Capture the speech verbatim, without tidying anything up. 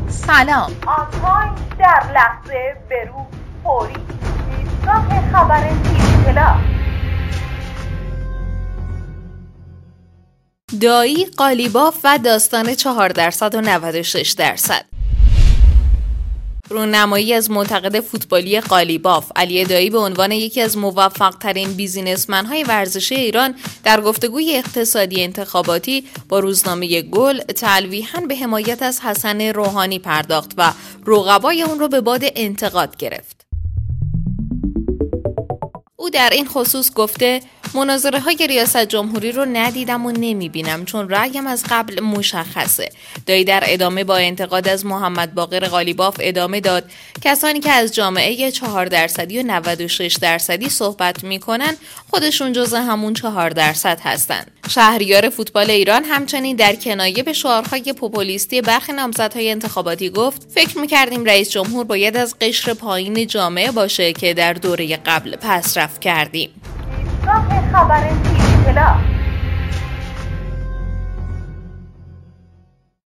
سلام. آنلاین در لحظه برو فوری ایستگاه خبر تیوی پلاس. دایی، قالیباف و داستان چهار درصد و نود و شش درصد. رونمایی از منتقد فوتبالی قالیباف، علی دایی به عنوان یکی از موفق‌ترین بیزینسمن‌های ورزشی ایران در گفتگوی اقتصادی انتخاباتی با روزنامه گل تلویحاً به حمایت از حسن روحانی پرداخت و رقبای اون رو به باد انتقاد گرفت. او در این خصوص گفته مناظره های ریاست جمهوری رو ندیدم و نمیبینم چون رأیم از قبل مشخصه. دایی در ادامه با انتقاد از محمد باقر قالیباف ادامه داد کسانی که از جامعه چهار درصدی و نود و شش درصدی صحبت میکنن خودشون جزء همون چهار درصد هستن. شهریار فوتبال ایران همچنین در کنایه به شعارهای پوپولیستی برخی نامزدهای انتخاباتی گفت فکر میکردیم رئیس جمهور باید از قشر پایین جامعه باشه که در دوره قبل پس رفت کردیم. خبر تیوی پلاس.